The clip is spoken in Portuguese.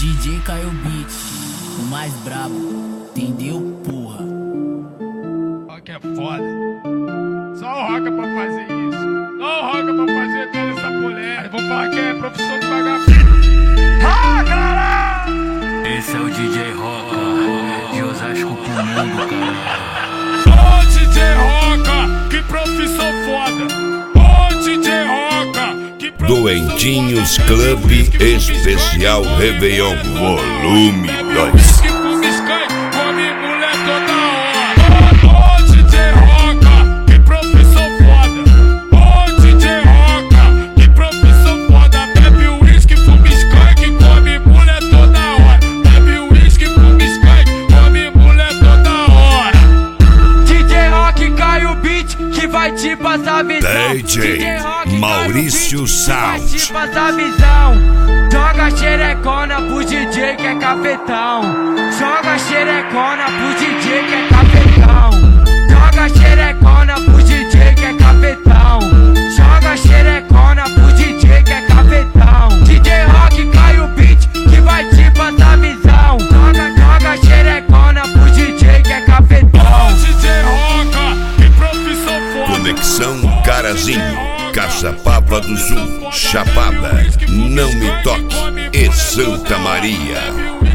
DJ Caio Beat, o mais brabo, entendeu, porra? Rock é foda. Só o Roca pra fazer isso. Só o Roca pra fazer toda essa polêmica. Aí vou falar que é profissão de vagabundo. Esse é o DJ Roca, de Osasco pro mundo, cara. Ô DJ Roca, que profissão foda. Ô DJ Roca, que profissão Doentinhos foda. Club Especial Réveillon Volume 2. Te passar visão, DJ Maurício Sound. vai te passar visão. Joga xerecona pro DJ que é cafetão. Joga xerecona pro DJ que é cafetão. Joga xerecona pro DJ que é cafetão. Joga xerecona pro DJ que é cafetão. DJ Rock Caio Beat que vai te passar visão. Joga xerecona pro DJ que é cafetão. DJ Roca, que profissão foda. Conexão Carazinho, Caçapava do Sul, Chapada, Não Me Toque e Santa Maria.